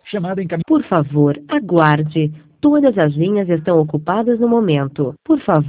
Chamada encaminhada. Por favor, aguarde. Todas as linhas estão ocupadas no momento. Por favor.